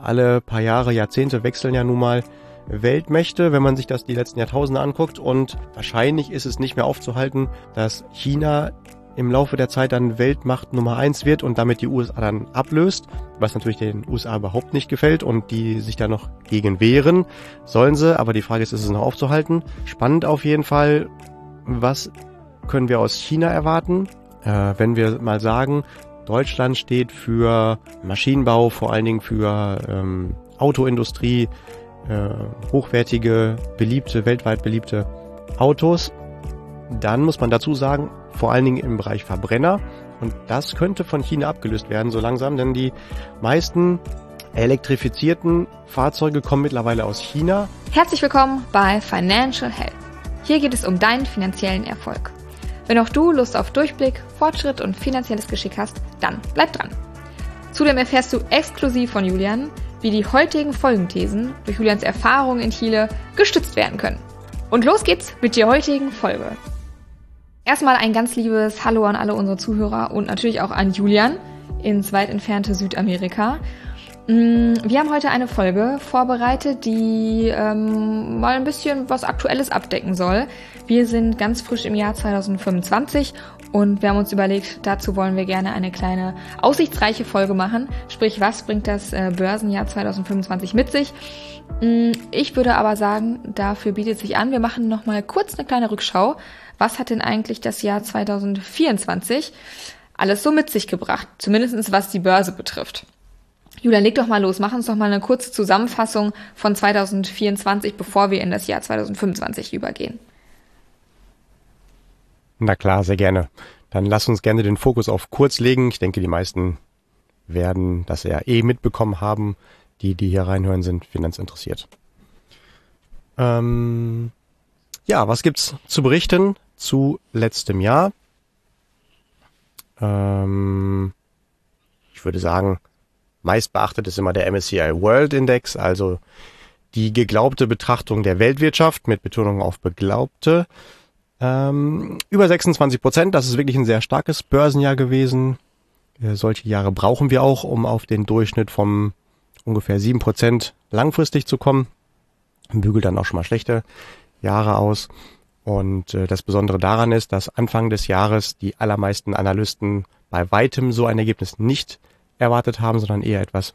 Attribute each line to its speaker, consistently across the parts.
Speaker 1: Alle paar Jahre, Jahrzehnte wechseln ja nun mal Weltmächte, wenn man sich das die letzten Jahrtausende anguckt. Und wahrscheinlich ist es nicht mehr aufzuhalten, dass China im Laufe der Zeit dann Weltmacht Nummer 1 wird und damit die USA dann ablöst, was natürlich den USA überhaupt nicht gefällt und die sich da noch gegen wehren, sollen sie. Aber die Frage ist es noch aufzuhalten? Spannend auf jeden Fall. Was können wir aus China erwarten? Wenn wir mal sagen, Deutschland steht für Maschinenbau, vor allen Dingen für Autoindustrie, hochwertige, weltweit beliebte Autos, dann muss man dazu sagen, vor allen Dingen im Bereich Verbrenner. Und das könnte von China abgelöst werden, so langsam, denn die meisten elektrifizierten Fahrzeuge kommen mittlerweile aus China.
Speaker 2: Herzlich willkommen bei Financial Health. Hier geht es um deinen finanziellen Erfolg. Wenn auch du Lust auf Durchblick, Fortschritt und finanzielles Geschick hast, dann bleib dran. Zudem erfährst du exklusiv von Julian, wie die heutigen Folgenthesen durch Julians Erfahrungen in Chile gestützt werden können. Und los geht's mit der heutigen Folge. Erstmal ein ganz liebes Hallo an alle unsere Zuhörer und natürlich auch an Julian ins weit entfernte Südamerika. Wir haben heute eine Folge vorbereitet, die mal ein bisschen was Aktuelles abdecken soll. Wir sind ganz frisch im Jahr 2025 und wir haben uns überlegt, dazu wollen wir gerne eine kleine aussichtsreiche Folge machen. Sprich, was bringt das Börsenjahr 2025 mit sich? Ich würde aber sagen, dafür bietet sich an, wir machen nochmal kurz eine kleine Rückschau. Was hat denn eigentlich das Jahr 2024 alles so mit sich gebracht? Zumindest was die Börse betrifft. Julian, leg doch mal los. Mach uns doch mal eine kurze Zusammenfassung von 2024, bevor wir in das Jahr 2025 übergehen.
Speaker 1: Na klar, sehr gerne. Dann lass uns gerne den Fokus auf kurz legen. Ich denke, die meisten werden das ja mitbekommen haben, die hier reinhören, sind finanzinteressiert. Ja, was gibt's zu berichten zu letztem Jahr? Ich würde sagen, meist beachtet ist immer der MSCI World Index, also die geglaubte Betrachtung der Weltwirtschaft mit Betonung auf beglaubte. Über 26%, das ist wirklich ein sehr starkes Börsenjahr gewesen. Solche Jahre brauchen wir auch, um auf den Durchschnitt von ungefähr 7% langfristig zu kommen. Bügelt dann auch schon mal schlechte Jahre aus. Und das Besondere daran ist, dass Anfang des Jahres die allermeisten Analysten bei weitem so ein Ergebnis nicht erwartet haben, sondern eher etwas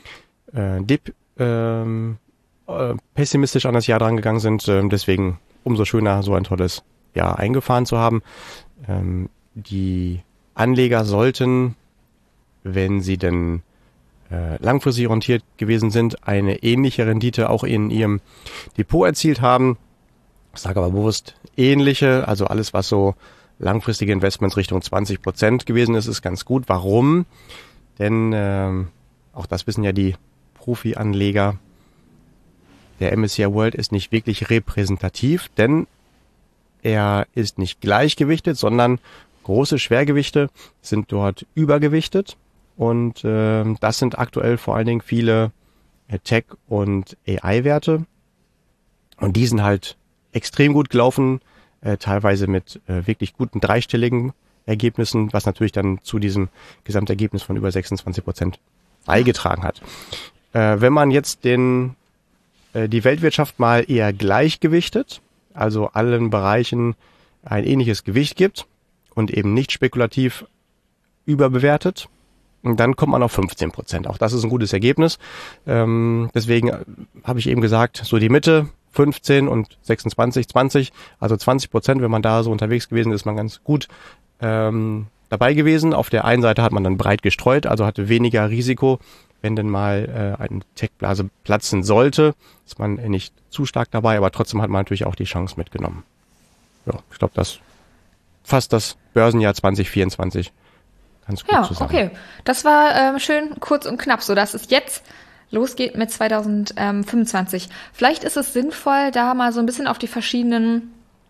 Speaker 1: pessimistisch an das Jahr dran gegangen sind. Deswegen umso schöner, so ein tolles Jahr eingefahren zu haben. Die Anleger sollten, wenn sie denn langfristig orientiert gewesen sind, eine ähnliche Rendite auch in ihrem Depot erzielt haben. Ich sage aber bewusst ähnliche, also alles, was so langfristige Investments Richtung 20% gewesen ist, ist ganz gut. Warum? Denn auch das wissen ja die Profi-Anleger, der MSCI World ist nicht wirklich repräsentativ, denn er ist nicht gleichgewichtet, sondern große Schwergewichte sind dort übergewichtet. Und das sind aktuell vor allen Dingen viele Tech- und AI-Werte. Und die sind halt extrem gut gelaufen, teilweise mit wirklich guten dreistelligen Ergebnissen, was natürlich dann zu diesem Gesamtergebnis von über 26% beigetragen hat. Wenn man jetzt die Weltwirtschaft mal eher gleichgewichtet, also allen Bereichen ein ähnliches Gewicht gibt und eben nicht spekulativ überbewertet, dann kommt man auf 15%. Auch das ist ein gutes Ergebnis. Deswegen habe ich eben gesagt, so die Mitte, 15 und 26, 20, also 20%, wenn man da so unterwegs gewesen ist, man ganz gut dabei gewesen. Auf der einen Seite hat man dann breit gestreut, also hatte weniger Risiko, wenn denn mal eine Tech-Blase platzen sollte, ist man nicht zu stark dabei, aber trotzdem hat man natürlich auch die Chance mitgenommen. Ja, ich glaube, das fasst das Börsenjahr 2024 ganz gut zusammen.
Speaker 2: Ja, okay. Das war schön kurz und knapp, sodass es jetzt losgeht mit 2025. Vielleicht ist es sinnvoll, da mal so ein bisschen auf die verschiedenen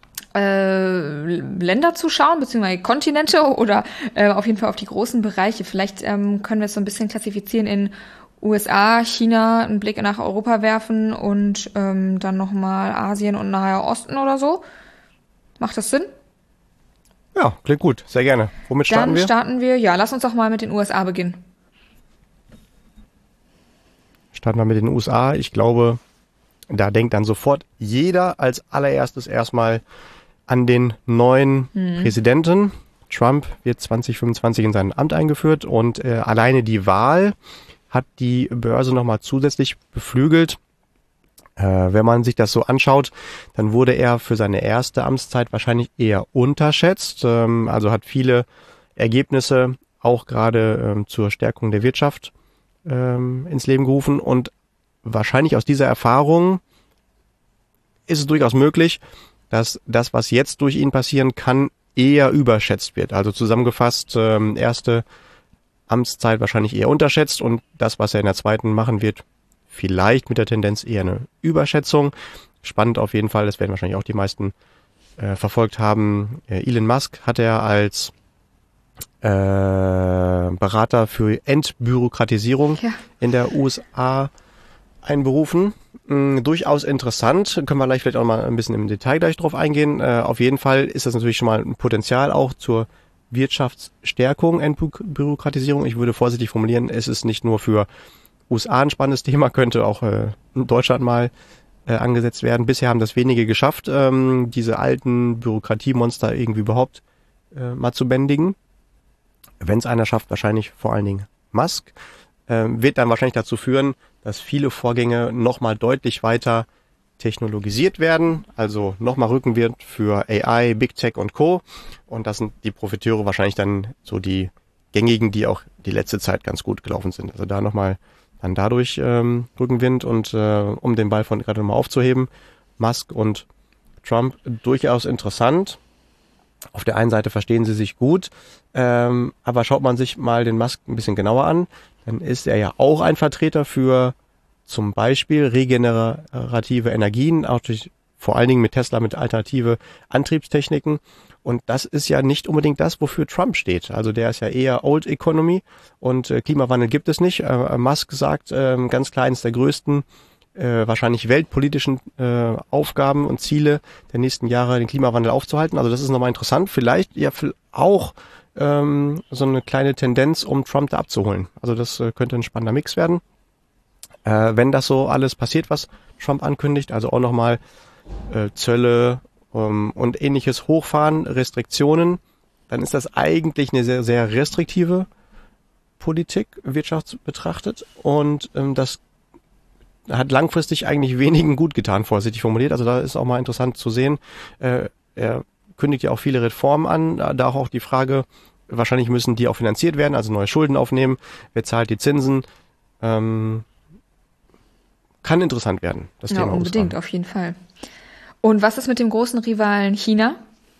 Speaker 2: Länder zu schauen, beziehungsweise Kontinente oder auf jeden Fall auf die großen Bereiche. Vielleicht können wir es so ein bisschen klassifizieren in USA, China, einen Blick nach Europa werfen und dann nochmal Asien und Naher Osten oder so. Macht das Sinn?
Speaker 1: Ja, klingt gut. Sehr gerne. Womit starten wir?
Speaker 2: Dann starten wir, ja, lass uns doch mal mit den USA beginnen.
Speaker 1: Starten wir mit den USA. Ich glaube, da denkt dann sofort jeder als allererstes erstmal an den neuen Präsidenten. Trump wird 2025 in sein Amt eingeführt und alleine die Wahl hat die Börse nochmal zusätzlich beflügelt. Wenn man sich das so anschaut, dann wurde er für seine erste Amtszeit wahrscheinlich eher unterschätzt. Also hat viele Ergebnisse auch gerade zur Stärkung der Wirtschaft ins Leben gerufen. Und wahrscheinlich aus dieser Erfahrung ist es durchaus möglich, dass das, was jetzt durch ihn passieren kann, eher überschätzt wird. Also zusammengefasst, erste Amtszeit wahrscheinlich eher unterschätzt und das, was er in der zweiten machen wird, vielleicht mit der Tendenz eher eine Überschätzung. Spannend auf jeden Fall, das werden wahrscheinlich auch die meisten verfolgt haben. Elon Musk hat er als Berater für Entbürokratisierung in der USA einberufen. Durchaus interessant, können wir gleich vielleicht auch mal ein bisschen im Detail gleich drauf eingehen. Auf jeden Fall ist das natürlich schon mal ein Potenzial auch zur Wirtschaftsstärkung, Entbürokratisierung. Ich würde vorsichtig formulieren, es ist nicht nur für USA ein spannendes Thema, könnte auch in Deutschland mal angesetzt werden. Bisher haben das wenige geschafft, diese alten Bürokratiemonster irgendwie überhaupt mal zu bändigen. Wenn es einer schafft, wahrscheinlich vor allen Dingen Musk, wird dann wahrscheinlich dazu führen, dass viele Vorgänge nochmal deutlich weiter technologisiert werden, also nochmal Rückenwind für AI, Big Tech und Co. Und das sind die Profiteure wahrscheinlich dann so die gängigen, die auch die letzte Zeit ganz gut gelaufen sind. Also da nochmal dann dadurch Rückenwind und um den Ball von gerade nochmal aufzuheben, Musk und Trump durchaus interessant. Auf der einen Seite verstehen sie sich gut, aber schaut man sich mal den Musk ein bisschen genauer an, dann ist er ja auch ein Vertreter für zum Beispiel regenerative Energien, auch vor allen Dingen mit Tesla, mit alternative Antriebstechniken. Und das ist ja nicht unbedingt das, wofür Trump steht. Also der ist ja eher Old Economy und Klimawandel gibt es nicht. Musk sagt ganz klar, eines der größten wahrscheinlich weltpolitischen Aufgaben und Ziele der nächsten Jahre, den Klimawandel aufzuhalten. Also das ist nochmal interessant. Vielleicht ja auch so eine kleine Tendenz, um Trump da abzuholen. Also das könnte ein spannender Mix werden. Wenn das so alles passiert, was Trump ankündigt, also auch nochmal Zölle und ähnliches hochfahren, Restriktionen, dann ist das eigentlich eine sehr, sehr restriktive Politik, Wirtschaft betrachtet. Und das hat langfristig eigentlich wenigen gut getan, vorsichtig formuliert. Also da ist auch mal interessant zu sehen. Er kündigt ja auch viele Reformen an. Da auch die Frage, wahrscheinlich müssen die auch finanziert werden, also neue Schulden aufnehmen. Wer zahlt die Zinsen? Kann interessant werden, das Thema.
Speaker 2: Ja, unbedingt, auf jeden Fall. Und was ist mit dem großen Rivalen China?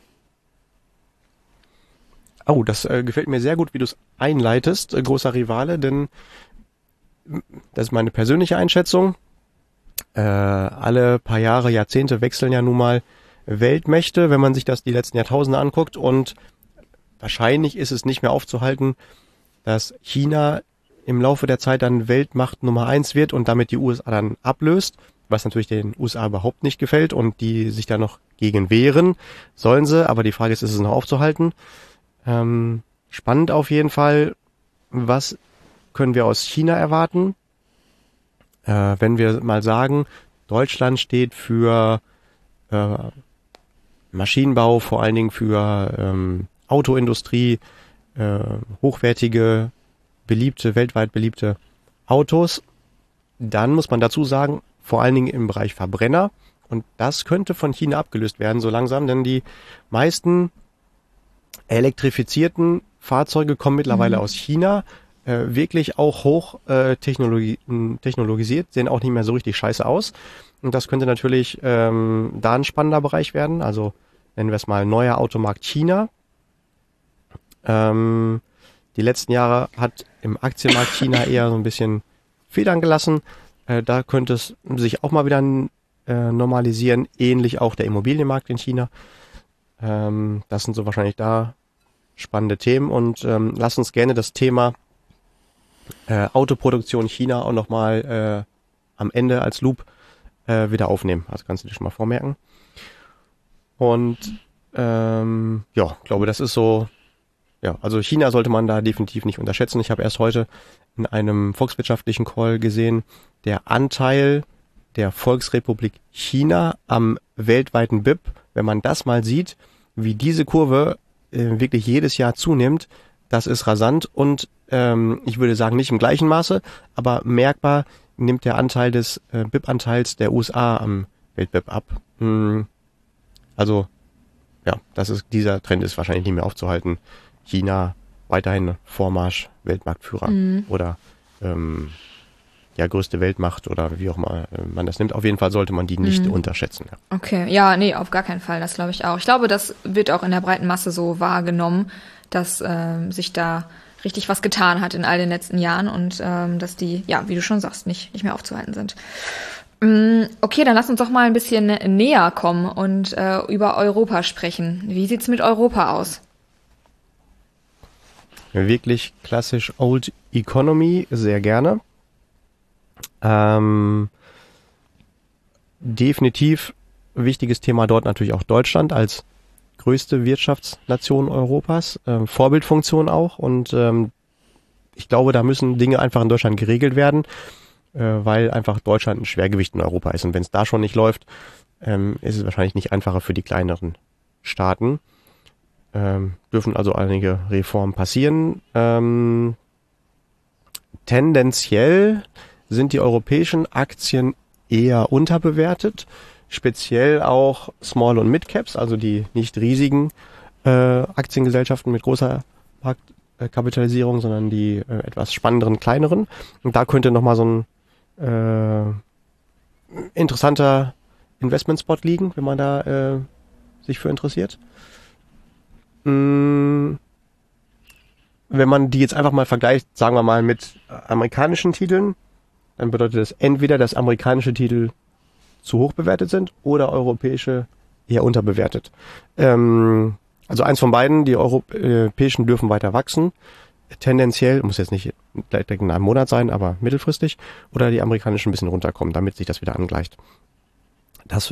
Speaker 1: Oh, das gefällt mir sehr gut, wie du es einleitest, großer Rivale, denn das ist meine persönliche Einschätzung. Alle paar Jahre, Jahrzehnte wechseln ja nun mal Weltmächte, wenn man sich das die letzten Jahrtausende anguckt. Und wahrscheinlich ist es nicht mehr aufzuhalten, dass China im Laufe der Zeit dann Weltmacht Nummer 1 wird und damit die USA dann ablöst, was natürlich den USA überhaupt nicht gefällt und die sich da noch gegen wehren, sollen sie. Aber die Frage ist es noch aufzuhalten? Spannend auf jeden Fall. Was können wir aus China erwarten? Wenn wir mal sagen, Deutschland steht für Maschinenbau, vor allen Dingen für Autoindustrie, hochwertige, weltweit beliebte Autos, dann muss man dazu sagen, vor allen Dingen im Bereich Verbrenner. Und das könnte von China abgelöst werden, so langsam, denn die meisten elektrifizierten Fahrzeuge kommen mittlerweile aus China, wirklich auch hoch technologisiert, sehen auch nicht mehr so richtig scheiße aus. Und das könnte natürlich da ein spannender Bereich werden. Also nennen wir es mal neuer Automarkt China. Die letzten Jahre hat im Aktienmarkt China eher so ein bisschen Federn gelassen. Da könnte es sich auch mal wieder normalisieren. Ähnlich auch der Immobilienmarkt in China. Das sind so wahrscheinlich da spannende Themen. Und lass uns gerne das Thema Autoproduktion China auch nochmal am Ende als Loop wieder aufnehmen. Also kannst du dir schon mal vormerken. Und glaube, das ist so ja, also China sollte man da definitiv nicht unterschätzen. Ich habe erst heute in einem volkswirtschaftlichen Call gesehen, der Anteil der Volksrepublik China am weltweiten BIP, wenn man das mal sieht, wie diese Kurve wirklich jedes Jahr zunimmt, das ist rasant und ich würde sagen nicht im gleichen Maße, aber merkbar nimmt der Anteil des BIP-Anteils der USA am Welt-BIP ab. Also ja, dieser Trend ist wahrscheinlich nicht mehr aufzuhalten. China weiterhin Vormarsch, Weltmarktführer oder größte Weltmacht oder wie auch immer man das nimmt. Auf jeden Fall sollte man die nicht unterschätzen. Ja.
Speaker 2: Okay, ja, nee, auf gar keinen Fall, das glaube ich auch. Ich glaube, das wird auch in der breiten Masse so wahrgenommen, dass sich da richtig was getan hat in all den letzten Jahren und dass die, ja, wie du schon sagst, nicht mehr aufzuhalten sind. Okay, dann lass uns doch mal ein bisschen näher kommen und über Europa sprechen. Wie sieht's mit Europa aus?
Speaker 1: Wirklich klassisch Old Economy, sehr gerne. Definitiv wichtiges Thema dort natürlich auch Deutschland als größte Wirtschaftsnation Europas, Vorbildfunktion auch und ich glaube, da müssen Dinge einfach in Deutschland geregelt werden, weil einfach Deutschland ein Schwergewicht in Europa ist und wenn es da schon nicht läuft, ist es wahrscheinlich nicht einfacher für die kleineren Staaten. Dürfen also einige Reformen passieren. Tendenziell sind die europäischen Aktien eher unterbewertet, speziell auch Small- und Mid-Caps, also die nicht riesigen Aktiengesellschaften mit großer Marktkapitalisierung, sondern die etwas spannenderen, kleineren. Und da könnte nochmal so ein interessanter Investmentspot liegen, wenn man da sich für interessiert. Wenn man die jetzt einfach mal vergleicht, sagen wir mal mit amerikanischen Titeln, dann bedeutet das entweder, dass amerikanische Titel zu hoch bewertet sind oder europäische eher unterbewertet. Also eins von beiden, die europäischen dürfen weiter wachsen, tendenziell, muss jetzt nicht gleich in einem Monat sein, aber mittelfristig, oder die amerikanischen ein bisschen runterkommen, damit sich das wieder angleicht. Das,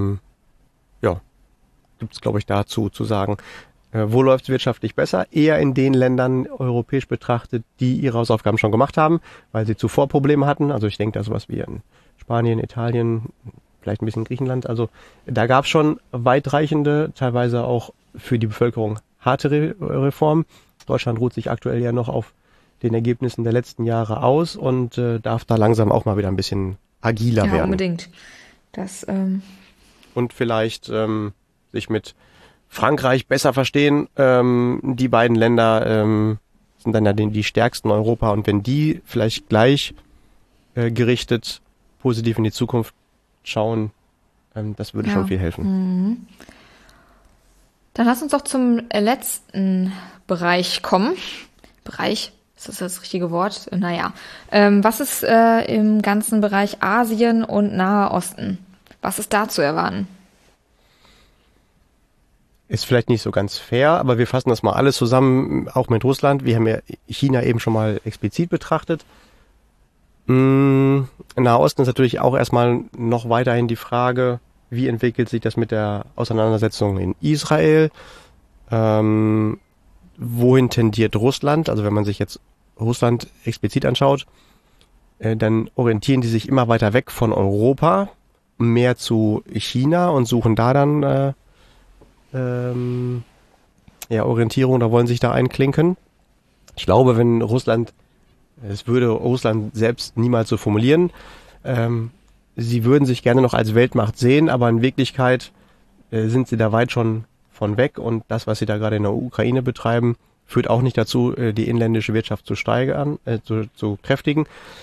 Speaker 1: gibt es, glaube ich, dazu zu sagen. Wo läuft es wirtschaftlich besser? Eher in den Ländern europäisch betrachtet, die ihre Hausaufgaben schon gemacht haben, weil sie zuvor Probleme hatten. Also ich denke da sowas wie in Spanien, Italien, vielleicht ein bisschen Griechenland. Also da gab es schon weitreichende, teilweise auch für die Bevölkerung harte Reformen. Deutschland ruht sich aktuell ja noch auf den Ergebnissen der letzten Jahre aus und darf da langsam auch mal wieder ein bisschen agiler werden.
Speaker 2: Ja, unbedingt.
Speaker 1: Und vielleicht sich mit Frankreich besser verstehen. Die beiden Länder sind dann ja die stärksten in Europa und wenn die vielleicht gleich gerichtet positiv in die Zukunft schauen, das würde schon viel helfen.
Speaker 2: Dann lass uns doch zum letzten Bereich kommen. Bereich, ist das richtige Wort? Naja. Was ist im ganzen Bereich Asien und Nahe Osten? Was ist da zu erwarten?
Speaker 1: Ist vielleicht nicht so ganz fair, aber wir fassen das mal alles zusammen, auch mit Russland. Wir haben ja China eben schon mal explizit betrachtet. Nahe Osten ist natürlich auch erstmal noch weiterhin die Frage, wie entwickelt sich das mit der Auseinandersetzung in Israel? Wohin tendiert Russland? Also wenn man sich jetzt Russland explizit anschaut, dann orientieren die sich immer weiter weg von Europa, mehr zu China und suchen da dann Orientierung, da wollen sich da einklinken. Ich glaube, wenn es würde Russland selbst niemals so formulieren, sie würden sich gerne noch als Weltmacht sehen, aber in Wirklichkeit sind sie da weit schon von weg und das, was sie da gerade in der Ukraine betreiben, führt auch nicht dazu, die inländische Wirtschaft zu steigern, zu kräftigen,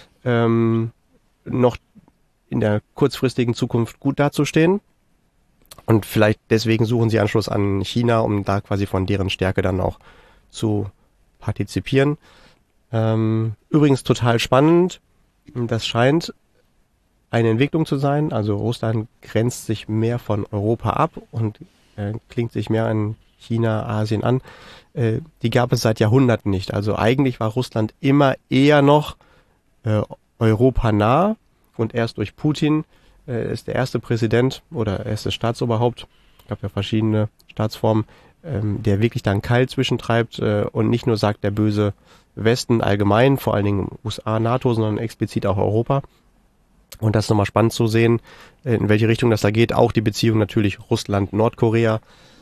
Speaker 1: noch in der kurzfristigen Zukunft gut dazustehen. Und vielleicht deswegen suchen sie Anschluss an China, um da quasi von deren Stärke dann auch zu partizipieren. Übrigens total spannend, das scheint eine Entwicklung zu sein. Also Russland grenzt sich mehr von Europa ab und klingt sich mehr an China, Asien an. Die gab es seit Jahrhunderten nicht. Also eigentlich war Russland immer eher noch europanah und erst durch Putin ist der erste Präsident oder erstes Staatsoberhaupt, es gab ja verschiedene Staatsformen, der wirklich da einen Keil zwischentreibt und nicht nur sagt, der böse Westen allgemein, vor allen Dingen USA, NATO, sondern explizit auch Europa. Und das ist nochmal spannend zu sehen, in welche Richtung das da geht. Auch die Beziehung natürlich Russland-Nordkorea.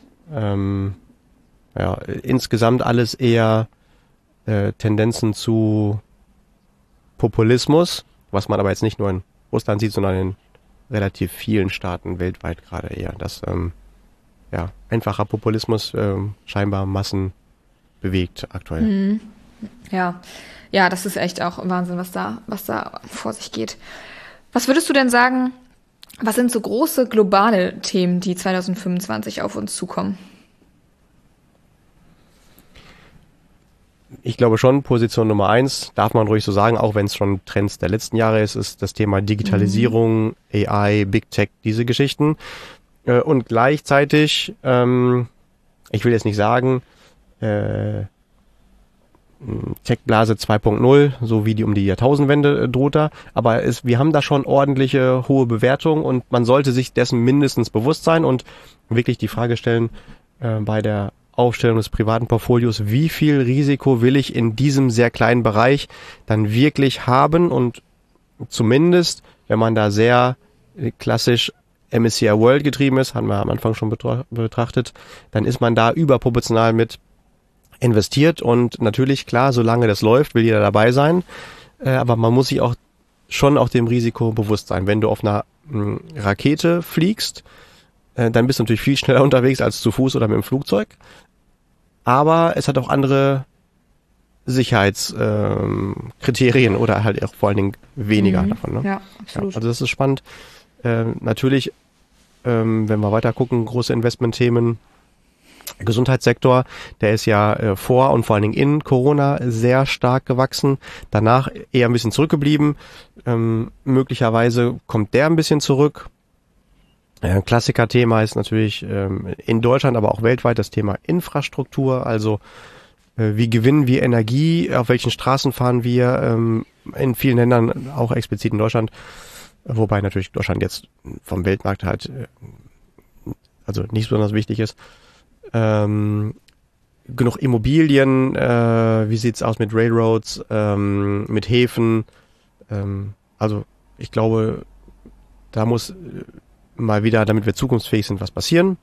Speaker 1: Insgesamt alles eher Tendenzen zu Populismus, was man aber jetzt nicht nur in Russland sieht, sondern in relativ vielen Staaten weltweit gerade eher. Das einfacher Populismus scheinbar Massen bewegt aktuell.
Speaker 2: Mhm. Ja, das ist echt auch Wahnsinn, was da vor sich geht. Was würdest du denn sagen, was sind so große globale Themen, die 2025 auf uns zukommen?
Speaker 1: Ich glaube schon, Position Nummer 1, darf man ruhig so sagen, auch wenn es schon Trends der letzten Jahre ist das Thema Digitalisierung, AI, Big Tech, diese Geschichten. Und gleichzeitig, ich will jetzt nicht sagen, Tech-Blase 2.0, so wie die um die Jahrtausendwende droht da, aber wir haben da schon ordentliche hohe Bewertungen und man sollte sich dessen mindestens bewusst sein und wirklich die Frage stellen, bei der Aufstellung des privaten Portfolios, wie viel Risiko will ich in diesem sehr kleinen Bereich dann wirklich haben und zumindest, wenn man da sehr klassisch MSCI World getrieben ist, haben wir am Anfang schon betrachtet, dann ist man da überproportional mit investiert und natürlich, klar, solange das läuft, will jeder dabei sein, aber man muss sich auch schon auch dem Risiko bewusst sein. Wenn du auf einer Rakete fliegst, dann bist du natürlich viel schneller unterwegs als zu Fuß oder mit dem Flugzeug, aber es hat auch andere Sicherheitskriterien oder halt auch vor allen Dingen weniger davon. Ne?
Speaker 2: Ja, absolut.
Speaker 1: Ja, also das ist spannend. Natürlich, wenn wir weiter gucken, große Investmentthemen, Gesundheitssektor, der ist ja vor und vor allen Dingen in Corona sehr stark gewachsen, danach eher ein bisschen zurückgeblieben, möglicherweise kommt der ein bisschen zurück. Ein Klassiker-Thema ist natürlich in Deutschland, aber auch weltweit das Thema Infrastruktur, also wie gewinnen wir Energie, auf welchen Straßen fahren wir, in vielen Ländern, auch explizit in Deutschland, wobei natürlich Deutschland jetzt vom Weltmarkt halt also nicht besonders wichtig ist. Genug Immobilien, wie sieht's aus mit Railroads, mit Häfen, also ich glaube, da muss mal wieder, damit wir zukunftsfähig sind, was passieren.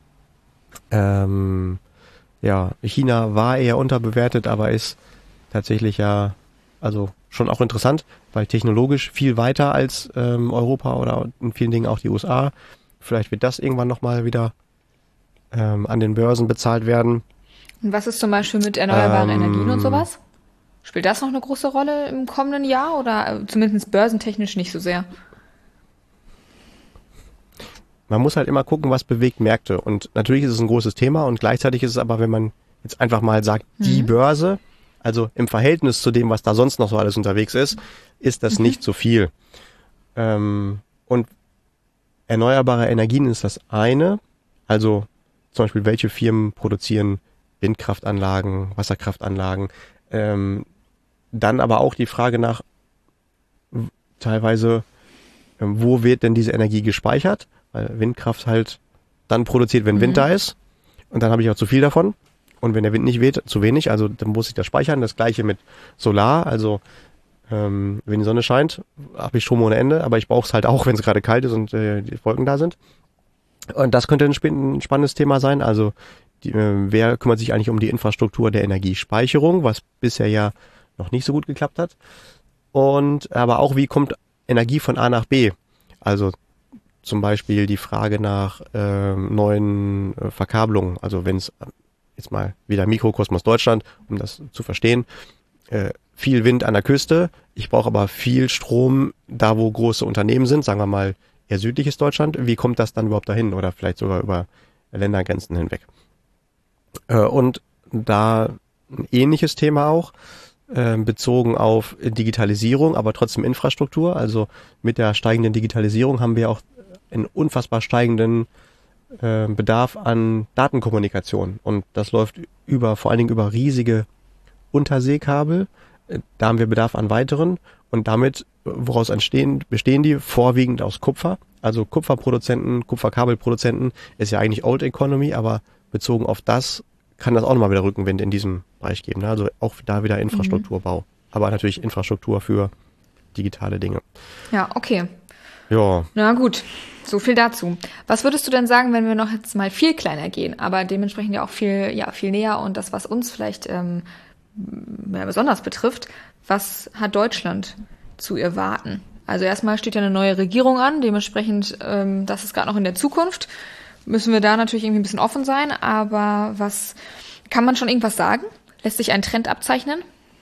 Speaker 1: China war eher unterbewertet, aber ist tatsächlich ja, also schon auch interessant, weil technologisch viel weiter als Europa oder in vielen Dingen auch die USA. Vielleicht wird das irgendwann nochmal wieder an den Börsen bezahlt werden.
Speaker 2: Und was ist zum Beispiel mit erneuerbaren Energien und sowas? Spielt das noch eine große Rolle im kommenden Jahr oder zumindest börsentechnisch nicht so sehr?
Speaker 1: Man muss halt immer gucken, was bewegt Märkte. Und natürlich ist es ein großes Thema und gleichzeitig ist es aber, wenn man jetzt einfach mal sagt, die Börse, also im Verhältnis zu dem, was da sonst noch so alles unterwegs ist das nicht so viel. Und erneuerbare Energien ist das eine, also zum Beispiel, welche Firmen produzieren Windkraftanlagen, Wasserkraftanlagen. Dann aber auch die Frage nach teilweise, wo wird denn diese Energie gespeichert? Weil Windkraft halt dann produziert, wenn Wind da ist. Und dann habe ich auch zu viel davon. Und wenn der Wind nicht weht, zu wenig. Also dann muss ich das speichern. Das gleiche mit Solar. Also wenn die Sonne scheint, habe ich Strom ohne Ende. Aber ich brauche es halt auch, wenn es gerade kalt ist und die Wolken da sind. Und das könnte ein spannendes Thema sein. Also wer kümmert sich eigentlich um die Infrastruktur der Energiespeicherung, was bisher ja noch nicht so gut geklappt hat. Und aber auch, wie kommt Energie von A nach B? Also zum Beispiel die Frage nach neuen Verkabelungen. Also wenn es jetzt mal wieder Mikrokosmos Deutschland, um das zu verstehen, viel Wind an der Küste. Ich brauche aber viel Strom da, wo große Unternehmen sind, sagen wir mal eher südliches Deutschland. Wie kommt das dann überhaupt dahin oder vielleicht sogar über Ländergrenzen hinweg? Und da ein ähnliches Thema auch, bezogen auf Digitalisierung, aber trotzdem Infrastruktur. Also mit der steigenden Digitalisierung haben wir auch einen unfassbar steigenden Bedarf an Datenkommunikation. Und das läuft vor allen Dingen über riesige Unterseekabel. Da haben wir Bedarf an weiteren. Und damit, woraus bestehen die? Vorwiegend aus Kupfer. Also Kupferproduzenten, Kupferkabelproduzenten ist ja eigentlich Old Economy, aber bezogen auf das kann das auch nochmal wieder Rückenwind in diesem Bereich geben. Ne? Also auch da wieder Infrastrukturbau. Aber natürlich Infrastruktur für digitale Dinge.
Speaker 2: Ja, okay.
Speaker 1: Ja.
Speaker 2: Na gut, so viel dazu. Was würdest du denn sagen, wenn wir noch jetzt mal viel kleiner gehen, aber dementsprechend ja auch viel näher und das, was uns vielleicht besonders betrifft, was hat Deutschland zu erwarten? Also erstmal steht ja eine neue Regierung an, dementsprechend, das ist gerade noch in der Zukunft, müssen wir da natürlich irgendwie ein bisschen offen sein, aber was kann man schon irgendwas sagen? Lässt sich ein Trend abzeichnen?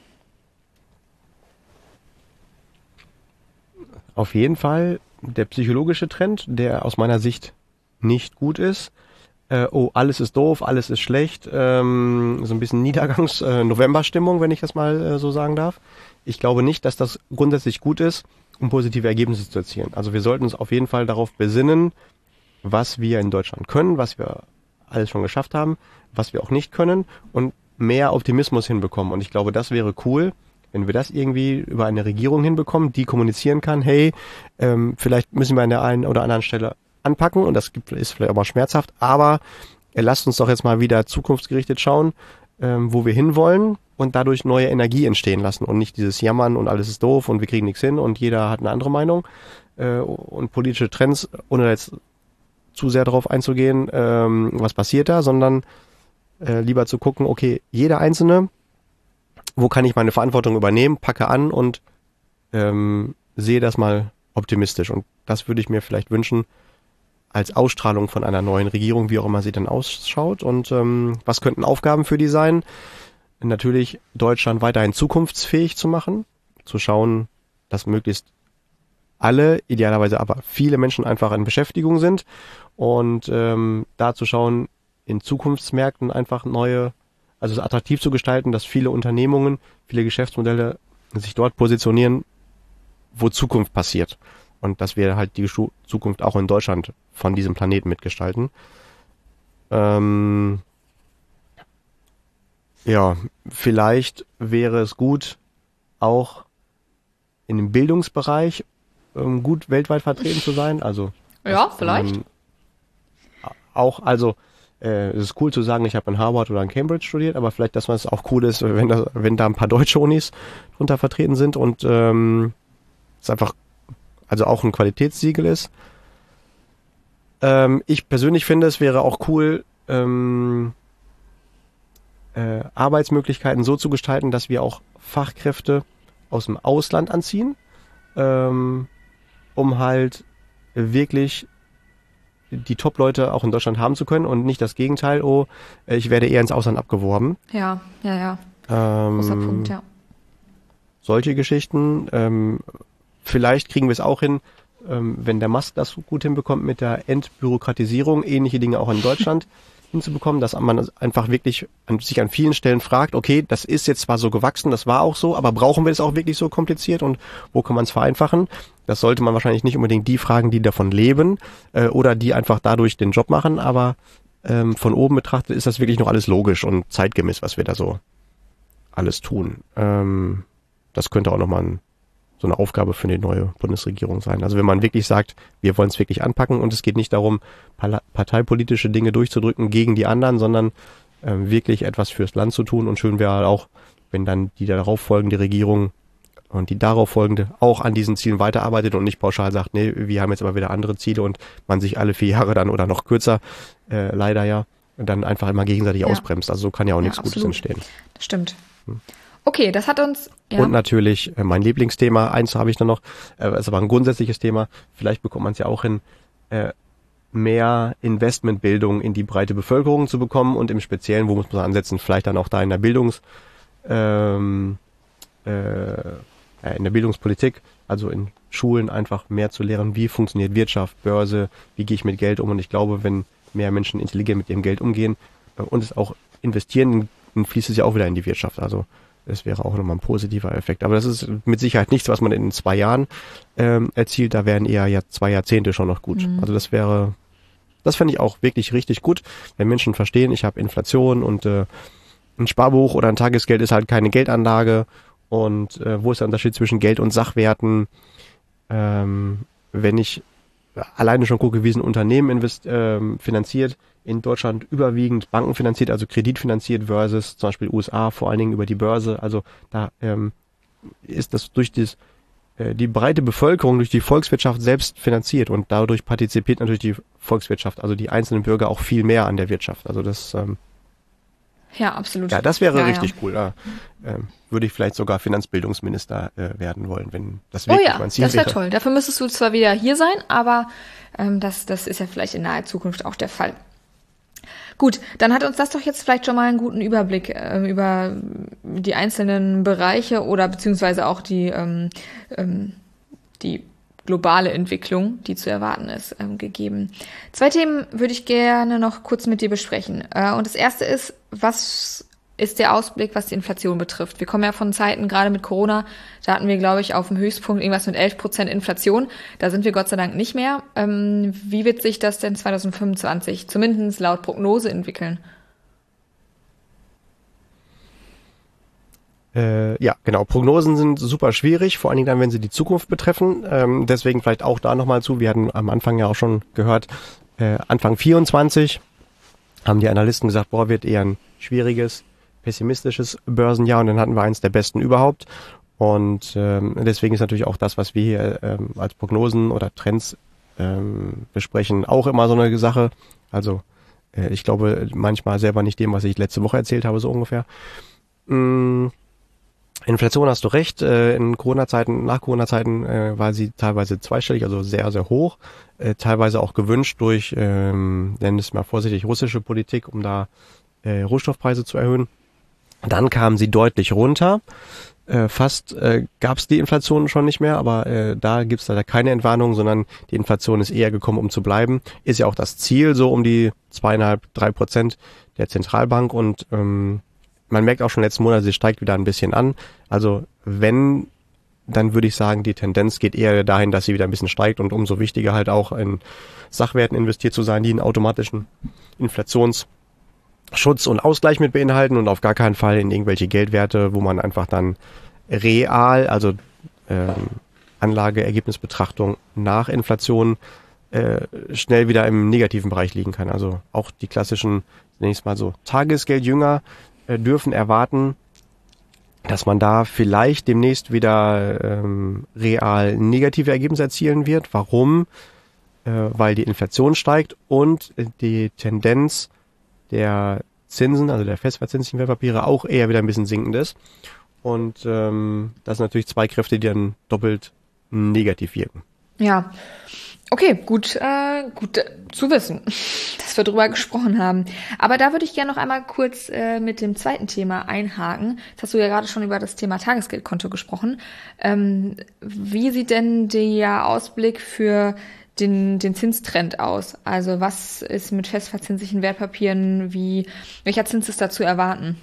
Speaker 1: Auf jeden Fall der psychologische Trend, der aus meiner Sicht nicht gut ist. Alles ist doof, alles ist schlecht. So ein bisschen Niedergangs-November-Stimmung, wenn ich das mal so sagen darf. Ich glaube nicht, dass das grundsätzlich gut ist, um positive Ergebnisse zu erzielen. Also wir sollten uns auf jeden Fall darauf besinnen, was wir in Deutschland können, was wir alles schon geschafft haben, was wir auch nicht können und mehr Optimismus hinbekommen. Und ich glaube, das wäre cool, wenn wir das irgendwie über eine Regierung hinbekommen, die kommunizieren kann, hey, vielleicht müssen wir an der einen oder anderen Stelle anpacken und das ist vielleicht auch mal schmerzhaft, aber lasst uns doch jetzt mal wieder zukunftsgerichtet schauen, wo wir hinwollen und dadurch neue Energie entstehen lassen und nicht dieses Jammern und alles ist doof und wir kriegen nichts hin und jeder hat eine andere Meinung und politische Trends, ohne jetzt zu sehr darauf einzugehen, was passiert da, sondern lieber zu gucken, okay, jeder Einzelne, wo kann ich meine Verantwortung übernehmen, packe an und sehe das mal optimistisch. Und das würde ich mir vielleicht wünschen als Ausstrahlung von einer neuen Regierung, wie auch immer sie dann ausschaut. Und was könnten Aufgaben für die sein? Natürlich Deutschland weiterhin zukunftsfähig zu machen, zu schauen, dass möglichst alle, idealerweise aber viele Menschen einfach in Beschäftigung sind und da zu schauen, in Zukunftsmärkten einfach also es attraktiv zu gestalten, dass viele Unternehmungen, viele Geschäftsmodelle sich dort positionieren, wo Zukunft passiert. Und dass wir halt die Zukunft auch in Deutschland von diesem Planeten mitgestalten. Ja, vielleicht wäre es gut, auch in dem Bildungsbereich gut weltweit vertreten zu sein. Also
Speaker 2: ja, vielleicht.
Speaker 1: Es ist cool zu sagen, ich habe in Harvard oder in Cambridge studiert, aber vielleicht, dass es auch cool ist, wenn da ein paar deutsche Unis drunter vertreten sind und es einfach also auch ein Qualitätssiegel ist. Ich persönlich finde, es wäre auch cool, Arbeitsmöglichkeiten so zu gestalten, dass wir auch Fachkräfte aus dem Ausland anziehen, um halt wirklich die Top-Leute auch in Deutschland haben zu können und nicht das Gegenteil, ich werde eher ins Ausland abgeworben.
Speaker 2: Ja. Großer Punkt, ja.
Speaker 1: Solche Geschichten. Vielleicht kriegen wir es auch hin, wenn der Musk das gut hinbekommt mit der Entbürokratisierung, ähnliche Dinge auch in Deutschland hinzubekommen, dass man einfach wirklich sich an vielen Stellen fragt, okay, das ist jetzt zwar so gewachsen, das war auch so, aber brauchen wir es auch wirklich so kompliziert und wo kann man es vereinfachen? Das sollte man wahrscheinlich nicht unbedingt die fragen, die davon leben oder die einfach dadurch den Job machen, aber von oben betrachtet ist das wirklich noch alles logisch und zeitgemäß, was wir da so alles tun. Das könnte auch nochmal so eine Aufgabe für die neue Bundesregierung sein. Also wenn man wirklich sagt, wir wollen es wirklich anpacken und es geht nicht darum, parteipolitische Dinge durchzudrücken gegen die anderen, sondern wirklich etwas fürs Land zu tun und schön wäre auch, wenn dann die darauf folgende Regierung und die darauf folgende auch an diesen Zielen weiterarbeitet und nicht pauschal sagt, nee, wir haben jetzt aber wieder andere Ziele und man sich alle 4 Jahre dann oder noch kürzer, leider ja, dann einfach immer gegenseitig ausbremst. Also so kann ja auch nichts Gutes entstehen.
Speaker 2: Das stimmt. Okay, das hat uns... Ja.
Speaker 1: Und natürlich mein Lieblingsthema, eins habe ich noch, ist aber ein grundsätzliches Thema, vielleicht bekommt man es ja auch hin, mehr Investmentbildung in die breite Bevölkerung zu bekommen und im Speziellen, wo muss man ansetzen, vielleicht dann auch da in der Bildungspolitik, also in Schulen einfach mehr zu lehren, wie funktioniert Wirtschaft, Börse, wie gehe ich mit Geld um und ich glaube, wenn mehr Menschen intelligent mit ihrem Geld umgehen und es auch investieren, dann fließt es ja auch wieder in die Wirtschaft, also das wäre auch nochmal ein positiver Effekt. Aber das ist mit Sicherheit nichts, was man in 2 Jahren erzielt. Da wären eher 2 Jahrzehnte schon noch gut. Also das fände ich auch wirklich richtig gut, wenn Menschen verstehen, ich habe Inflation und ein Sparbuch oder ein Tagesgeld ist halt keine Geldanlage. Und wo ist der Unterschied zwischen Geld und Sachwerten? Wenn ich alleine schon gucke, wie sind Unternehmen finanziert, in Deutschland überwiegend bankenfinanziert, also kreditfinanziert versus zum Beispiel USA, vor allen Dingen über die Börse. Also da ist das durch die breite Bevölkerung, durch die Volkswirtschaft selbst finanziert und dadurch partizipiert natürlich die Volkswirtschaft, also die einzelnen Bürger auch viel mehr an der Wirtschaft. Also das
Speaker 2: ja, absolut.
Speaker 1: Ja, das wäre richtig cool. Da würde ich vielleicht sogar Finanzbildungsminister werden wollen, wenn das wirklich mein Ziel wäre.
Speaker 2: Das wäre toll. Dafür müsstest du zwar wieder hier sein, aber das ist ja vielleicht in naher Zukunft auch der Fall. Gut, dann hat uns das doch jetzt vielleicht schon mal einen guten Überblick über die einzelnen Bereiche oder beziehungsweise auch die globale Entwicklung, die zu erwarten ist, gegeben. 2 Themen würde ich gerne noch kurz mit dir besprechen. Und das erste ist, was ist der Ausblick, was die Inflation betrifft? Wir kommen ja von Zeiten, gerade mit Corona, da hatten wir, glaube ich, auf dem Höchstpunkt irgendwas mit 11% Inflation. Da sind wir Gott sei Dank nicht mehr. Wie wird sich das denn 2025, zumindest laut Prognose, entwickeln?
Speaker 1: Ja, genau. Prognosen sind super schwierig, vor allen Dingen dann, wenn sie die Zukunft betreffen. Deswegen vielleicht auch da nochmal zu. Wir hatten am Anfang ja auch schon gehört, Anfang 24 haben die Analysten gesagt, wird eher ein schwieriges, pessimistisches Börsenjahr und dann hatten wir eins der besten überhaupt. Und deswegen ist natürlich auch das, was wir hier als Prognosen oder Trends besprechen, auch immer so eine Sache. Also ich glaube manchmal selber nicht dem, was ich letzte Woche erzählt habe, so ungefähr. Inflation hast du recht, in Corona-Zeiten, nach Corona-Zeiten war sie teilweise zweistellig, also sehr, sehr hoch, teilweise auch gewünscht durch, nennen es mal vorsichtig, russische Politik, um da Rohstoffpreise zu erhöhen. Dann kam sie deutlich runter, fast gab es die Inflation schon nicht mehr, aber da gibt es leider keine Entwarnung, sondern die Inflation ist eher gekommen, um zu bleiben. Ist ja auch das Ziel, so um die 2,5-3% der Zentralbank und man merkt auch schon letzten Monat, sie steigt wieder ein bisschen an. Also wenn, dann würde ich sagen, die Tendenz geht eher dahin, dass sie wieder ein bisschen steigt und umso wichtiger halt auch in Sachwerten investiert zu sein, die einen automatischen Inflationsschutz und Ausgleich mit beinhalten und auf gar keinen Fall in irgendwelche Geldwerte, wo man einfach dann real, also Anlageergebnisbetrachtung nach Inflation schnell wieder im negativen Bereich liegen kann. Also auch die klassischen, nenne ich es mal so, Tagesgeldjünger dürfen erwarten, dass man da vielleicht demnächst wieder real negative Ergebnisse erzielen wird. Warum? Weil die Inflation steigt und die Tendenz der Zinsen, also der festverzinslichen Wertpapiere, auch eher wieder ein bisschen sinkend ist. Und das sind natürlich 2 Kräfte, die dann doppelt negativ wirken.
Speaker 2: Ja, okay, gut zu wissen, dass wir drüber gesprochen haben. Aber da würde ich gerne noch einmal kurz mit dem zweiten Thema einhaken. Jetzt hast du ja gerade schon über das Thema Tagesgeldkonto gesprochen. Wie sieht denn der Ausblick für den Zinstrend aus? Also was ist mit festverzinslichen Wertpapieren? Welcher Zins ist da zu erwarten?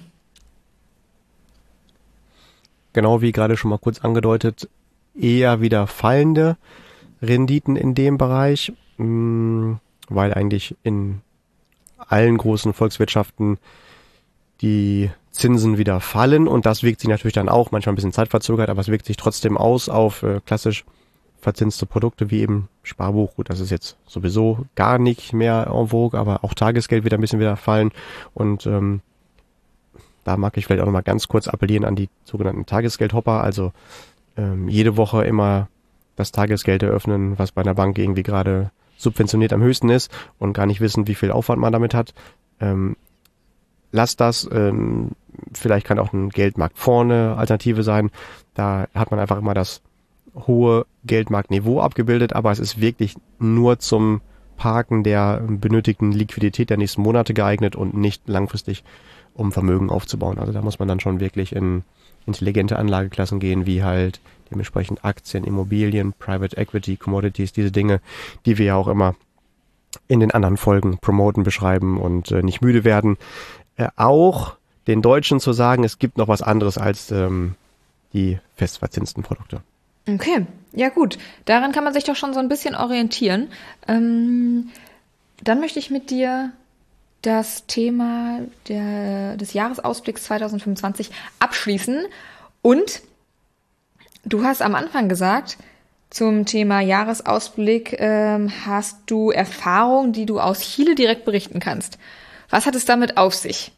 Speaker 1: Genau wie gerade schon mal kurz angedeutet, eher wieder fallende Renditen in dem Bereich, weil eigentlich in allen großen Volkswirtschaften die Zinsen wieder fallen und das wirkt sich natürlich dann auch, manchmal ein bisschen zeitverzögert, aber es wirkt sich trotzdem aus auf klassisch verzinste Produkte wie eben Sparbuch. Gut, das ist jetzt sowieso gar nicht mehr en vogue, aber auch Tagesgeld wird ein bisschen wieder fallen und da mag ich vielleicht auch nochmal ganz kurz appellieren an die sogenannten Tagesgeldhopper, also jede Woche immer das Tagesgeld eröffnen, was bei einer Bank irgendwie gerade subventioniert am höchsten ist und gar nicht wissen, wie viel Aufwand man damit hat. Lasst das. Vielleicht kann auch ein Geldmarkt vorne Alternative sein. Da hat man einfach immer das hohe Geldmarktniveau abgebildet, aber es ist wirklich nur zum Parken der benötigten Liquidität der nächsten Monate geeignet und nicht langfristig, um Vermögen aufzubauen. Also da muss man dann schon wirklich in intelligente Anlageklassen gehen, wie halt dementsprechend Aktien, Immobilien, Private Equity, Commodities, diese Dinge, die wir ja auch immer in den anderen Folgen promoten, beschreiben und nicht müde werden. Auch den Deutschen zu sagen, es gibt noch was anderes als die festverzinsten Produkte.
Speaker 2: Okay, ja gut. Daran kann man sich doch schon so ein bisschen orientieren. Dann möchte ich mit dir das Thema des Jahresausblicks 2025 abschließen. Und du hast am Anfang gesagt, zum Thema Jahresausblick hast du Erfahrungen, die du aus Chile direkt berichten kannst. Was hat es damit auf sich?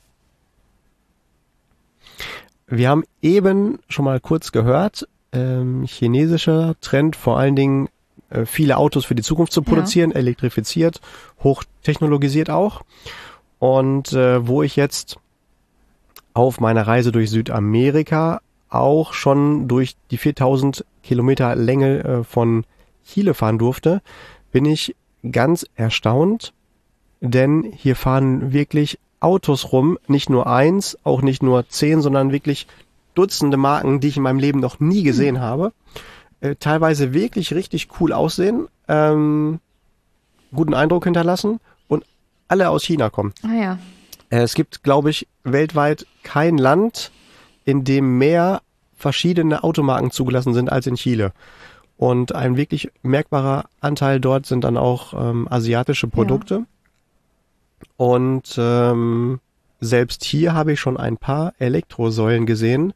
Speaker 1: Wir haben eben schon mal kurz gehört, chinesischer Trend, vor allen Dingen viele Autos für die Zukunft zu produzieren, elektrifiziert, hochtechnologisiert auch. Und wo ich jetzt auf meiner Reise durch Südamerika auch schon durch die 4000 Kilometer Länge von Chile fahren durfte, bin ich ganz erstaunt, denn hier fahren wirklich Autos rum, nicht nur eins, auch nicht nur 10, sondern wirklich Dutzende Marken, die ich in meinem Leben noch nie gesehen habe. Teilweise wirklich richtig cool aussehen, guten Eindruck hinterlassen und alle aus China kommen.
Speaker 2: Ah ja.
Speaker 1: Es gibt, glaube ich, weltweit kein Land, in dem mehr verschiedene Automarken zugelassen sind als in Chile. Und ein wirklich merkbarer Anteil dort sind dann auch asiatische Produkte. Ja. Und selbst hier habe ich schon ein paar Elektrosäulen gesehen.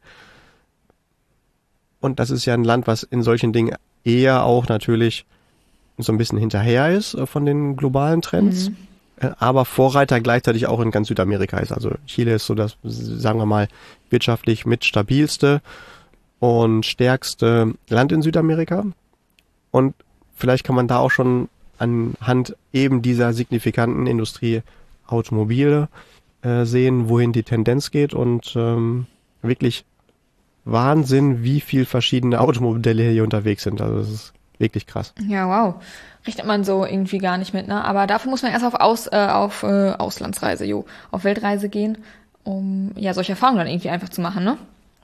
Speaker 1: Und das ist ja ein Land, was in solchen Dingen eher auch natürlich so ein bisschen hinterher ist von den globalen Trends. Aber Vorreiter gleichzeitig auch in ganz Südamerika ist. Also Chile ist so das, sagen wir mal, wirtschaftlich mit stabilste und stärkste Land in Südamerika. Und vielleicht kann man da auch schon anhand eben dieser signifikanten Industrie Automobile sehen, wohin die Tendenz geht und wirklich Wahnsinn, wie viel verschiedene Automodelle hier unterwegs sind. Also das ist wirklich krass.
Speaker 2: Ja, wow. Rechnet man so irgendwie gar nicht mit, ne? Aber dafür muss man erst auf Auslandsreise, auf Weltreise gehen, um ja solche Erfahrungen dann irgendwie einfach zu machen, ne?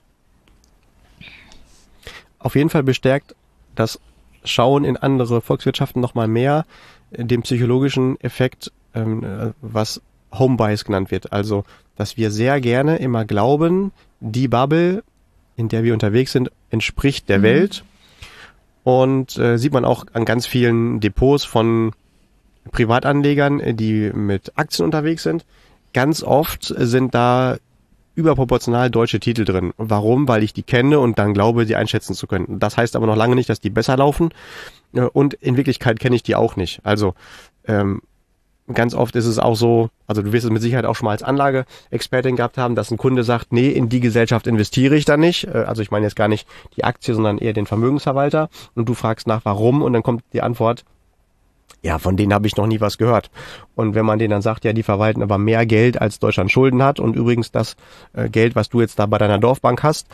Speaker 1: Auf jeden Fall bestärkt das Schauen in andere Volkswirtschaften nochmal mehr den psychologischen Effekt, was Homebias genannt wird. Also, dass wir sehr gerne immer glauben, die Bubble, in der wir unterwegs sind, entspricht der Welt. Und sieht man auch an ganz vielen Depots von Privatanlegern, die mit Aktien unterwegs sind. Ganz oft sind da überproportional deutsche Titel drin. Warum? Weil ich die kenne und dann glaube, sie einschätzen zu können. Das heißt aber noch lange nicht, dass die besser laufen. Und in Wirklichkeit kenne ich die auch nicht. Also ganz oft ist es auch so, also du wirst es mit Sicherheit auch schon mal als Anlageexpertin gehabt haben, dass ein Kunde sagt, nee, in die Gesellschaft investiere ich da nicht. Also ich meine jetzt gar nicht die Aktie, sondern eher den Vermögensverwalter. Und du fragst nach, warum? Und dann kommt die Antwort, ja, von denen habe ich noch nie was gehört. Und wenn man denen dann sagt, ja, die verwalten aber mehr Geld, als Deutschland Schulden hat und übrigens das Geld, was du jetzt da bei deiner Dorfbank hast,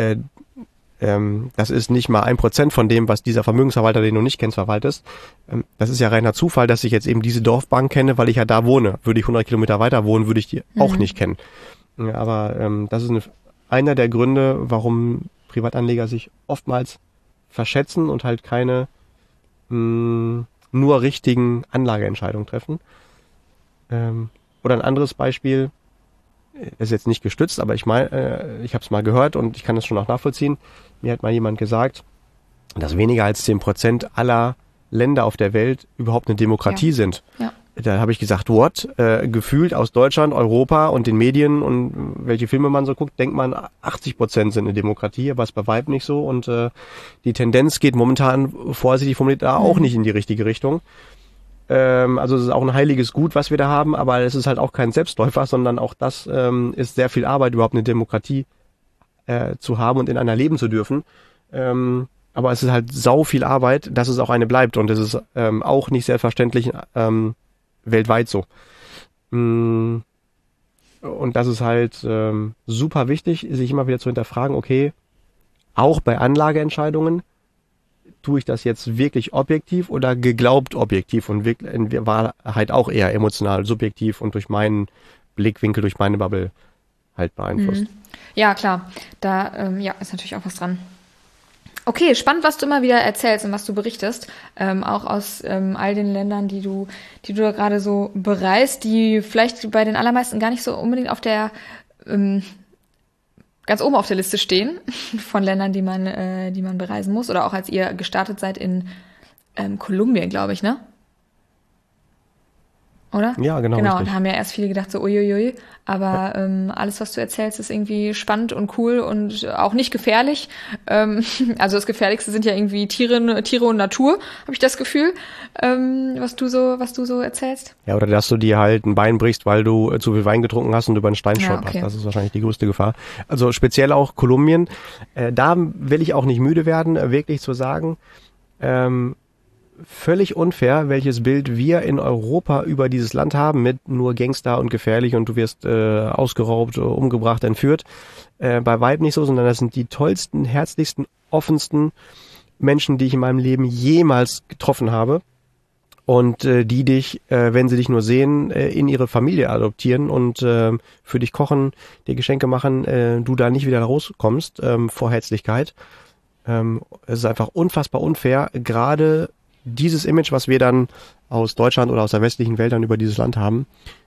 Speaker 1: das ist nicht mal 1% von dem, was dieser Vermögensverwalter, den du nicht kennst, verwaltest. Das ist ja reiner Zufall, dass ich jetzt eben diese Dorfbank kenne, weil ich ja da wohne. Würde ich 100 Kilometer weiter wohnen, würde ich die auch nicht kennen. Ja, aber das ist einer der Gründe, warum Privatanleger sich oftmals verschätzen und halt keine nur richtigen Anlageentscheidungen treffen. Oder ein anderes Beispiel, ist jetzt nicht gestützt, aber ich meine, ich habe es mal gehört und ich kann das schon auch nachvollziehen. Mir hat mal jemand gesagt, dass weniger als 10% aller Länder auf der Welt überhaupt eine Demokratie sind. Ja. Da habe ich gesagt, what? Gefühlt aus Deutschland, Europa und den Medien und welche Filme man so guckt, denkt man, 80% sind eine Demokratie, aber es ist bei Weitem nicht so. Und die Tendenz geht momentan, vorsichtig formuliert, da auch nicht in die richtige Richtung. Also es ist auch ein heiliges Gut, was wir da haben, aber es ist halt auch kein Selbstläufer, sondern auch das ist sehr viel Arbeit, überhaupt eine Demokratie zu haben und in einer leben zu dürfen. Aber es ist halt sau viel Arbeit, dass es auch eine bleibt und es ist auch nicht selbstverständlich weltweit so. Und das ist halt super wichtig, sich immer wieder zu hinterfragen, okay, auch bei Anlageentscheidungen, tue ich das jetzt wirklich objektiv oder geglaubt objektiv und in Wahrheit auch eher emotional, subjektiv und durch meinen Blickwinkel, durch meine Bubble halt beeinflusst.
Speaker 2: Ja, klar. Da ist natürlich auch was dran. Okay, spannend, was du immer wieder erzählst und was du berichtest, auch aus all den Ländern, die du da gerade so bereist, die vielleicht bei den allermeisten gar nicht so unbedingt auf der ganz oben auf der Liste stehen von Ländern, die man bereisen muss, oder auch als ihr gestartet seid in Kolumbien, glaube ich, ne? oder?
Speaker 1: Ja, genau.
Speaker 2: Genau,
Speaker 1: richtig.
Speaker 2: und haben ja erst viele gedacht, so uiuiui, aber alles, was du erzählst, ist irgendwie spannend und cool und auch nicht gefährlich. Also das Gefährlichste sind ja irgendwie Tiere und Natur, habe ich das Gefühl, was du so erzählst.
Speaker 1: Ja, oder dass du dir halt ein Bein brichst, weil du zu viel Wein getrunken hast und über einen Stein
Speaker 2: Ja,
Speaker 1: stolperst.
Speaker 2: okay.
Speaker 1: Das ist wahrscheinlich die größte Gefahr. Also speziell auch Kolumbien. Da will ich auch nicht müde werden, wirklich zu sagen, völlig unfair, welches Bild wir in Europa über dieses Land haben mit nur Gangster und gefährlich und du wirst ausgeraubt, umgebracht, entführt. Bei weitem nicht so, sondern das sind die tollsten, herzlichsten, offensten Menschen, die ich in meinem Leben jemals getroffen habe. Und die dich, wenn sie dich nur sehen, in ihre Familie adoptieren und für dich kochen, dir Geschenke machen, du da nicht wieder rauskommst vor Herzlichkeit. Es ist einfach unfassbar unfair, gerade dieses Image, was wir dann aus Deutschland oder aus der westlichen Welt dann über dieses Land haben.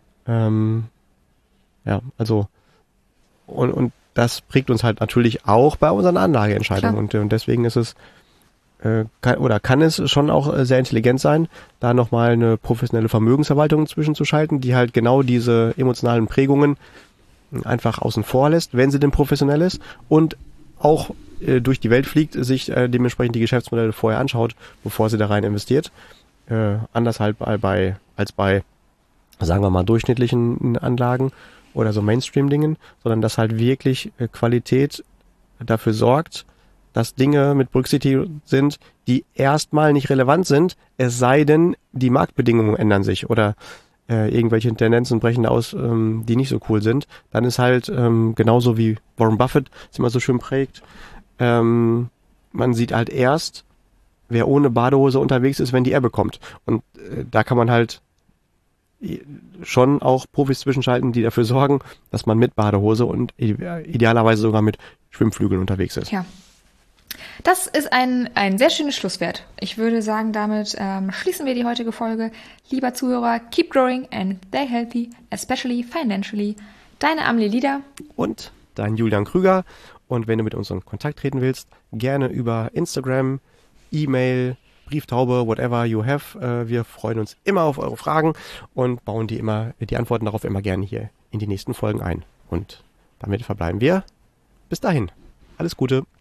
Speaker 1: Ja, also und das prägt uns halt natürlich auch bei unseren Anlageentscheidungen. Und deswegen ist es kann es schon auch sehr intelligent sein, da nochmal eine professionelle Vermögensverwaltung zwischenzuschalten, die halt genau diese emotionalen Prägungen einfach außen vor lässt, wenn sie denn professionell ist und auch durch die Welt fliegt, sich dementsprechend die Geschäftsmodelle vorher anschaut, bevor sie da rein investiert. Anders halt als bei, sagen wir mal, durchschnittlichen Anlagen oder so Mainstream-Dingen, sondern dass halt wirklich Qualität dafür sorgt, dass Dinge mit berücksichtigt sind, die erstmal nicht relevant sind, es sei denn, die Marktbedingungen ändern sich oder irgendwelche Tendenzen brechen aus, die nicht so cool sind. Dann ist halt genauso wie Warren Buffett es immer so schön prägt, man sieht halt erst, wer ohne Badehose unterwegs ist, wenn die Ebbe kommt. Und da kann man halt schon auch Profis zwischenschalten, die dafür sorgen, dass man mit Badehose und idealerweise sogar mit Schwimmflügeln unterwegs ist.
Speaker 2: Ja. Das ist ein sehr schönes Schlusswort. Ich würde sagen, damit schließen wir die heutige Folge. Lieber Zuhörer, keep growing and stay healthy, especially financially. Deine Amelie Lieder.
Speaker 1: Und dein Julian Krüger. Und wenn du mit uns in Kontakt treten willst, gerne über Instagram, E-Mail, Brieftaube, whatever you have. Wir freuen uns immer auf eure Fragen und bauen die Antworten darauf immer gerne hier in die nächsten Folgen ein. Und damit verbleiben wir. Bis dahin. Alles Gute.